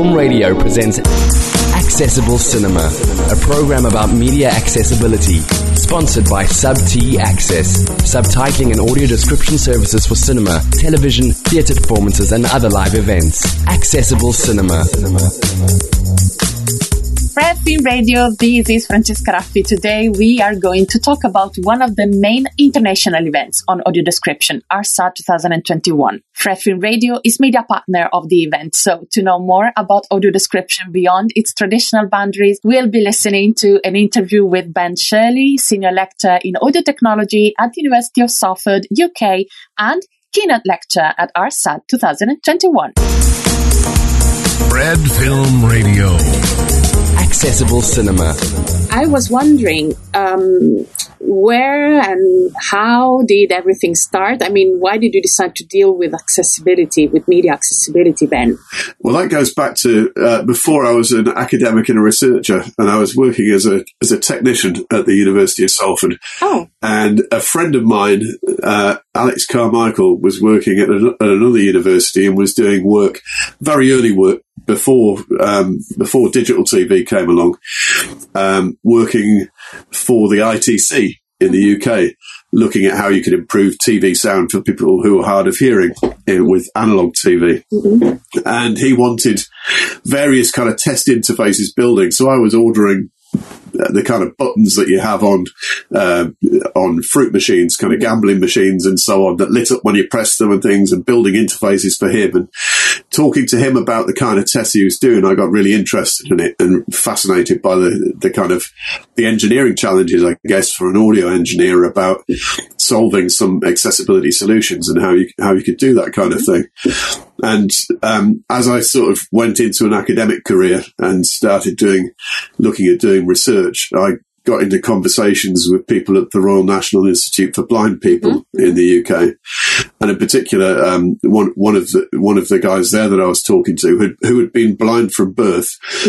Film Radio presents Accessible Cinema, a program about media accessibility, sponsored by Sub-T Access, subtitling and audio description services for cinema, television, theatre performances and other live events. Accessible Cinema. Fred Film Radio, this is Francesca Raffi. Today we are going to talk about one of the main international events on audio description, ARSA 2021. Fred Film Radio is media partner of the event, so to know more about audio description beyond its traditional boundaries, we'll be listening to an interview with Ben Shirley, Senior Lecturer in Audio Technology at the University of Salford, UK, and Keynote Lecturer at ARSA 2021. Fred Film Radio. Accessible Cinema. I was wondering where and how did everything start? I mean, why did you decide to deal with accessibility, with media accessibility, Ben? Well, that goes back to before I was an academic and a researcher, and I was working as a technician at the University of Salford. Oh. And a friend of mine, Alex Carmichael, was working at another university and was doing work, very early work, before digital TV came along, working for the ITC in the UK, looking at how you could improve TV sound for people who are hard of hearing with analog TV. Mm-hmm. And he wanted various kind of test interfaces building. So I was ordering the kind of buttons that you have on fruit machines, kind of gambling machines and so on, that lit up when you pressed them and things, and building interfaces for him. And talking to him about the kind of tests he was doing, I got really interested in it and fascinated by the kind of the engineering challenges, I guess, for an audio engineer about solving some accessibility solutions and how you could do that kind of thing. And as I sort of went into an academic career and started looking at doing research, I got into conversations with people at the Royal National Institute for Blind People in the UK, and in particular, one of the guys there that I was talking to, who had been blind from birth,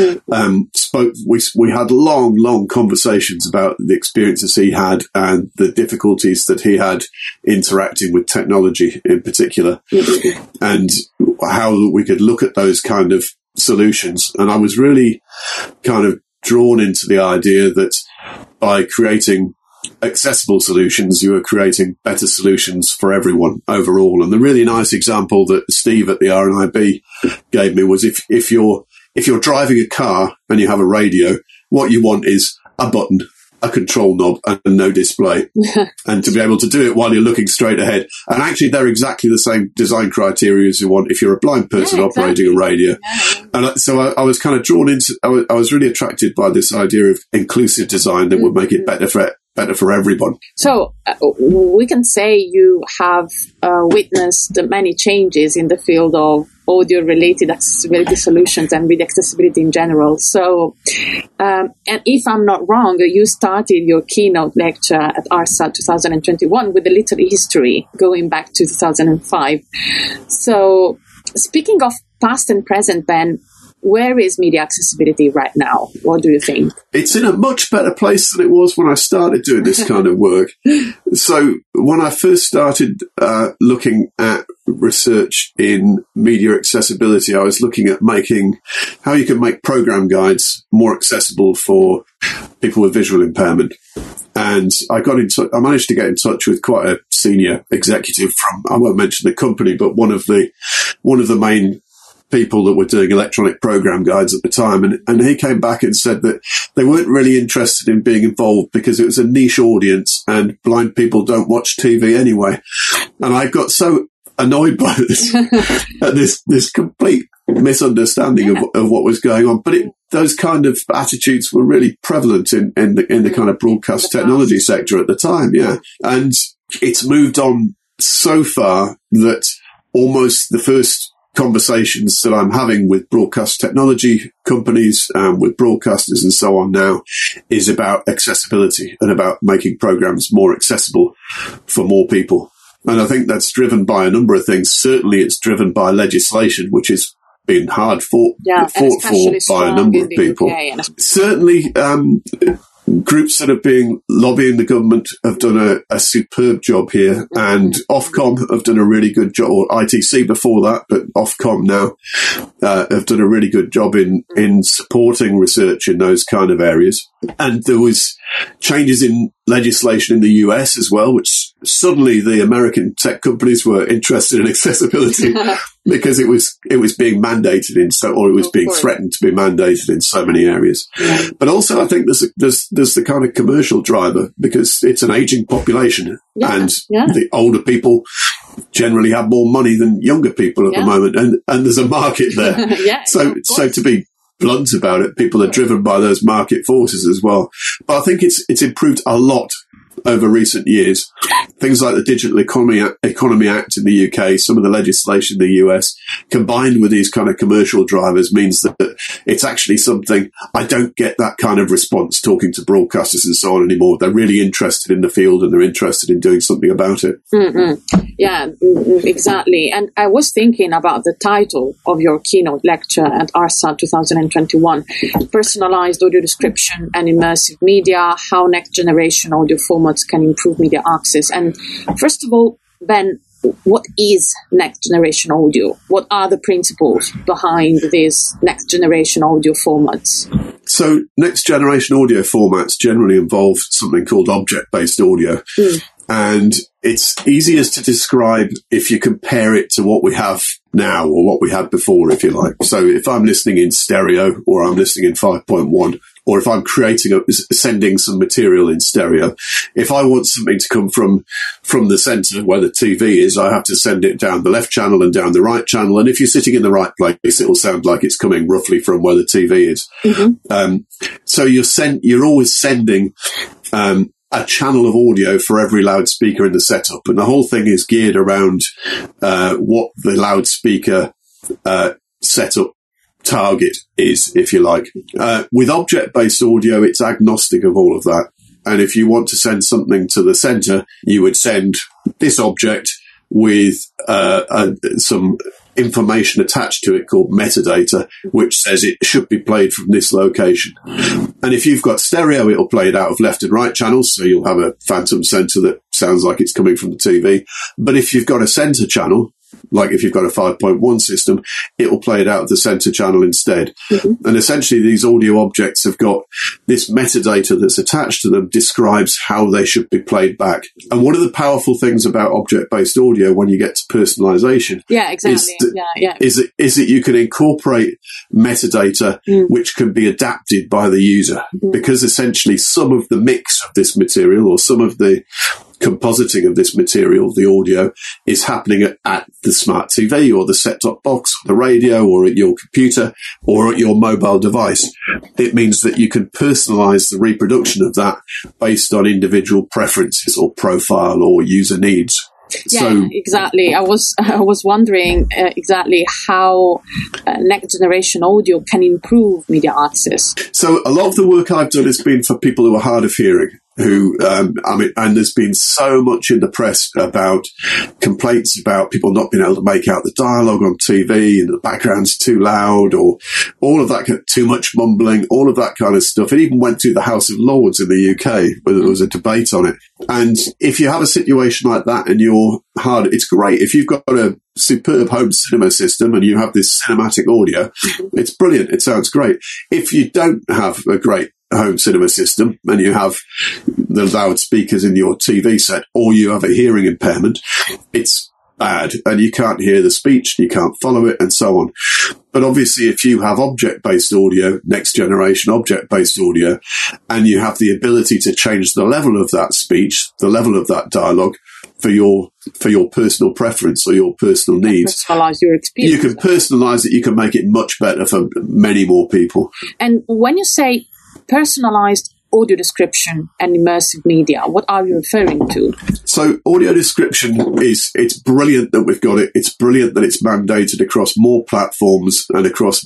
spoke. We had long conversations about the experiences he had and the difficulties that he had interacting with technology in particular, and how we could look at those kind of solutions. And I was really kind of drawn into the idea that by creating accessible solutions, you are creating better solutions for everyone overall. And the really nice example that Steve at the RNIB gave me was if you're driving a car and you have a radio, what you want is a button, a control knob, and no display. And to be able to do it while you're looking straight ahead. And actually, they're exactly the same design criteria as you want if you're a blind person operating a radio. And so I was kind of drawn into, I was really attracted by this idea of inclusive design that would make it better for everyone. So we can say you have witnessed many changes in the field of audio-related accessibility solutions and with accessibility in general. So, and if I'm not wrong, you started your keynote lecture at ARSA 2021 with a little history going back to 2005. So, speaking of past and present, Ben, where is media accessibility right now? What do you think? It's in a much better place than it was when I started doing this kind of work. So when I first started looking at research in media accessibility, I was looking at how you can make program guides more accessible for people with visual impairment. And I managed to get in touch with quite a senior executive from, I won't mention the company, but one of the main people that were doing electronic program guides at the time. And he came back and said that they weren't really interested in being involved because it was a niche audience and blind people don't watch TV anyway. And I got so annoyed by this, at this complete misunderstanding of what was going on. But those kind of attitudes were really prevalent in the kind of broadcast technology sector at the time. Yeah. And it's moved on so far that almost the first conversations that I'm having with broadcast technology companies, with broadcasters and so on now, is about accessibility and about making programs more accessible for more people. And I think that's driven by a number of things. Certainly it's driven by legislation, which has been hard fought for by a number of people. Certainly, groups that have been lobbying the government have done a superb job here, and Ofcom have done a really good job, or ITC before that, but Ofcom now have done a really good job in supporting research in those kind of areas. And there was changes in legislation in the US as well, which suddenly the American tech companies were interested in accessibility because it was being mandated or it was being threatened to be mandated in so many areas. But also, I think there's the kind of commercial driver, because it's an aging population, and the older people generally have more money than younger people at the moment, and there's a market there. So to be blunt about it, people are driven by those market forces as well. But I think it's improved a lot over recent years. Things like the Digital Economy Act in the UK, some of the legislation in the US, combined with these kind of commercial drivers, means that it's actually something. I don't get that kind of response talking to broadcasters and so on anymore. They're really interested in the field, and they're interested in doing something about it. Yeah, exactly. And I was thinking about the title of your keynote lecture at ARSA 2021, Personalized Audio Description and Immersive Media, How Next Generation Audio Formats can Improve Media Access. And first of all, Ben, what is next generation audio? What are the principles behind these next generation audio formats? So next generation audio formats generally involve something called object-based audio. And it's easiest to describe if you compare it to what we have now, or what we had before, if you like. So if I'm listening in stereo, or I'm listening in 5.1, or if I'm sending some material in stereo, if I want something to come from the centre where the TV is, I have to send it down the left channel and down the right channel. And if you're sitting in the right place, it will sound like it's coming roughly from where the TV is. So you're always sending a channel of audio for every loudspeaker in the setup, and the whole thing is geared around what the loudspeaker setup target is, if you like. With object-based audio, it's agnostic of all of that. And if you want to send something to the center, you would send this object with some information attached to it called metadata, which says it should be played from this location. And if you've got stereo, it'll play it out of left and right channels, so you'll have a phantom center that sounds like it's coming from the TV. But if you've got a center channel, like if you've got a 5.1 system, it will play it out of the center channel instead. And essentially these audio objects have got this metadata that's attached to them, describes how they should be played back. And one of the powerful things about object-based audio when you get to personalization is that you can incorporate metadata which can be adapted by the user, because essentially some of the mix of this material, or some of the compositing of this material, the audio, is happening at the smart TV or the set-top box, or the radio, or at your computer, or at your mobile device. It means that you can personalize the reproduction of that based on individual preferences or profile or user needs. Yeah, exactly. I was wondering exactly how next generation audio can improve media access. So a lot of the work I've done has been for people who are hard of hearing, and there's been so much in the press about complaints about people not being able to make out the dialogue on TV, and the background's too loud, or all of that, too much mumbling, all of that kind of stuff. It even went through the House of Lords in the UK, where there was a debate on it. And if you have a situation like that and you're hard, it's great. If you've got a superb home cinema system and you have this cinematic audio, it's brilliant. It sounds great. If you don't have a great home cinema system and you have the loudspeakers in your TV set, or you have a hearing impairment, it's bad, and you can't hear the speech, you can't follow it, and so on. But obviously, if you have object-based audio, next generation object-based audio, and you have the ability to change the level of that speech, the level of that dialogue, for your personal preference or your personal needs, personalize your experience. You can personalize it. You can make it much better for many more people. And when you say personalized audio description and immersive media, what are you referring to? So audio description it's brilliant that we've got it. It's brilliant that it's mandated across more platforms and across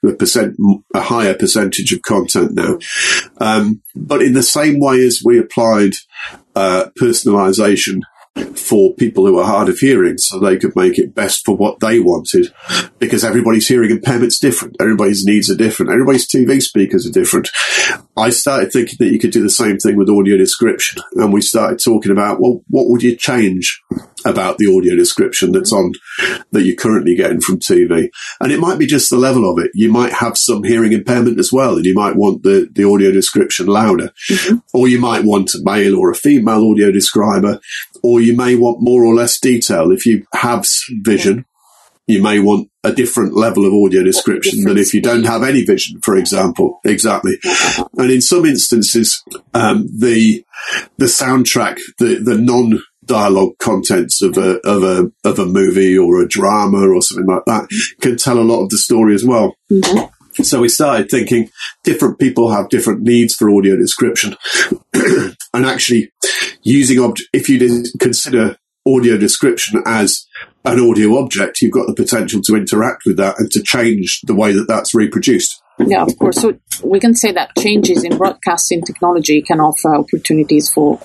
a higher percentage of content now. But in the same way as we applied personalization for people who are hard of hearing, so they could make it best for what they wanted, because everybody's hearing impairment's different. Everybody's needs are different. Everybody's TV speakers are different. I started thinking that you could do the same thing with audio description, and we started talking about, well, what would you change about the audio description that you're currently getting from TV? And it might be just the level of it. You might have some hearing impairment as well, and you might want the audio description louder, or you might want a male or a female audio describer, or you may want more or less detail. If you have vision, you may want a different level of audio description than if you don't have any vision, for example. Exactly. And in some instances, the soundtrack, the non-dialogue contents of a movie or a drama or something like that can tell a lot of the story as well. So we started thinking different people have different needs for audio description, and actually using if you consider audio description as an audio object, you've got the potential to interact with that and to change the way that that's reproduced. Yeah, of course. So we can say that changes in broadcasting technology can offer opportunities for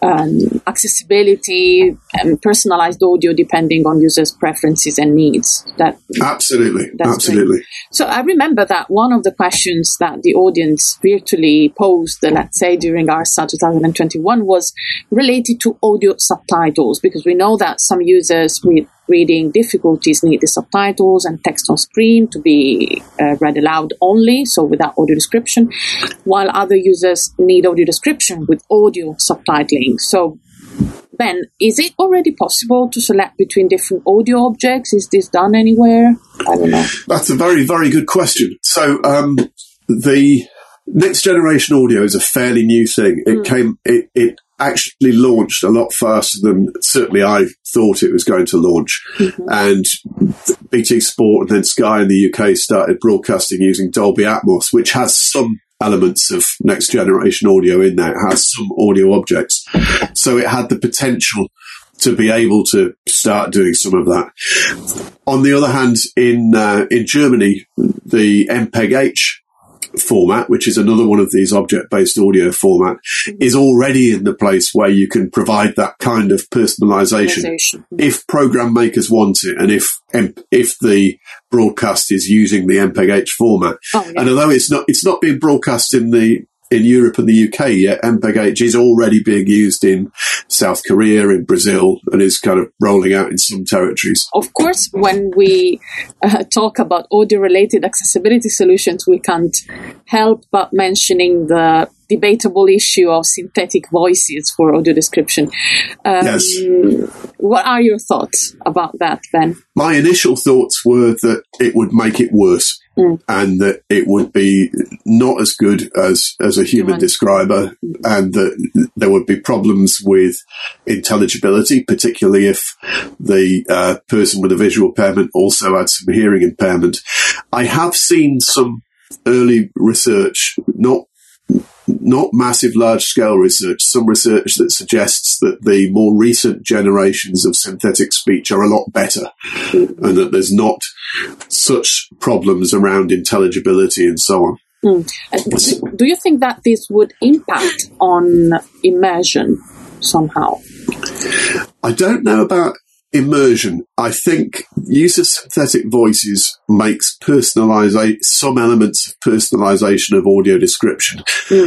accessibility and personalized audio depending on users' preferences and needs. Absolutely. Great. So I remember that one of the questions that the audience virtually posed, let's say during ARSA 2021, was related to audio subtitles, because we know that some users with reading difficulties need the subtitles and text on screen to be read aloud only, so without audio description, while other users need audio description with audio subtitling. So, Ben, is it already possible to select between different audio objects? Is this done anywhere? I don't know. That's a very, very good question. So, the next generation audio is a fairly new thing. It actually launched a lot faster than certainly I thought it was going to launch. And BT Sport and then Sky in the UK started broadcasting using Dolby Atmos, which has some elements of next generation audio in there. It has some audio objects. So it had the potential to be able to start doing some of that. On the other hand, in Germany, the MPEG-H format, which is another one of these object-based audio format, is already in the place where you can provide that kind of personalization if program makers want it, and if the broadcast is using the MPEG-H format. And although it's not being broadcast in Europe and the UK yet, MPEG-H is already being used in South Korea, in Brazil, and is kind of rolling out in some territories. Of course, when we talk about audio-related accessibility solutions, we can't help but mentioning the debatable issue of synthetic voices for audio description. Yes. What are your thoughts about that, Ben? My initial thoughts were that it would make it worse. And that it would be not as good as a human describer, and that there would be problems with intelligibility, particularly if the person with a visual impairment also had some hearing impairment. I have seen some early research, not massive large-scale research, some research that suggests that the more recent generations of synthetic speech are a lot better, and that there's not such problems around intelligibility and so on. Do you think that this would impact on immersion somehow? I don't know about immersion. I think use of synthetic voices makes some elements of personalization of audio description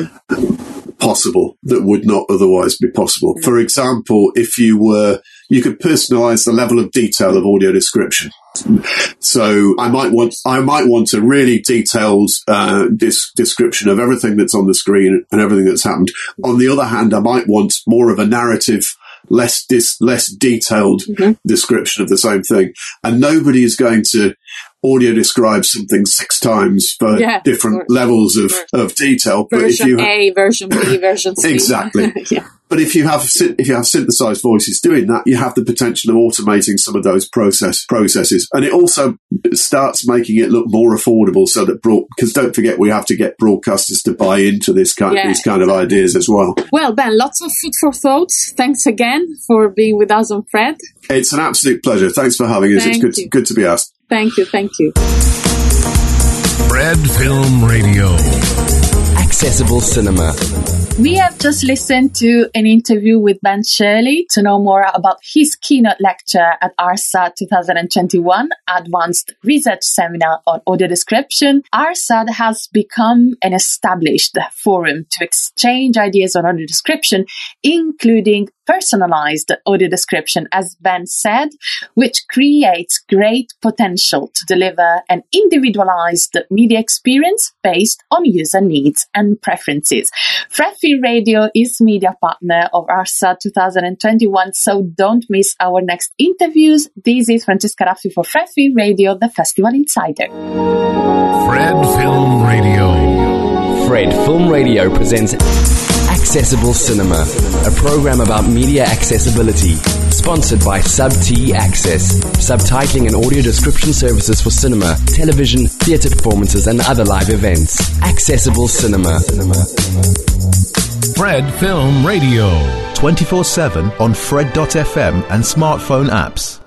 possible that would not otherwise be possible. For example, if you could personalize the level of detail of audio description. So I might want a really detailed description of everything that's on the screen and everything that's happened. On the other hand, I might want more of a narrative, less detailed description of the same thing. And nobody is going to audio describe something 6 times for different levels of detail. But version A, version B, version C. Exactly. But if you have synthesized voices doing that, you have the potential of automating some of those processes, and it also starts making it look more affordable. So that because don't forget, we have to get broadcasters to buy into these kind of ideas as well. Well, Ben, lots of food for thought. Thanks again for being with us on Fred. It's an absolute pleasure. Thanks for having us. It's good to be asked. Thank you. Fred Film Radio. Accessible cinema. We have just listened to an interview with Ben Shirley to know more about his keynote lecture at ARSA 2021 Advanced Research Seminar on Audio Description. ARSA has become an established forum to exchange ideas on audio description, including personalized audio description, as Ben said, which creates great potential to deliver an individualized media experience based on user needs and preferences. Fredfield Radio is media partner of ARSA 2021, so don't miss our next interviews. This is Francesca Raffi for Fredfield Radio, the Festival Insider. Fred Film Radio. Fred Film Radio presents Accessible Cinema, a program about media accessibility, sponsored by Sub-T Access, subtitling and audio description services for cinema, television, theatre performances and other live events. Accessible Cinema. Fred Film Radio. 24/7 on Fred.fm and smartphone apps.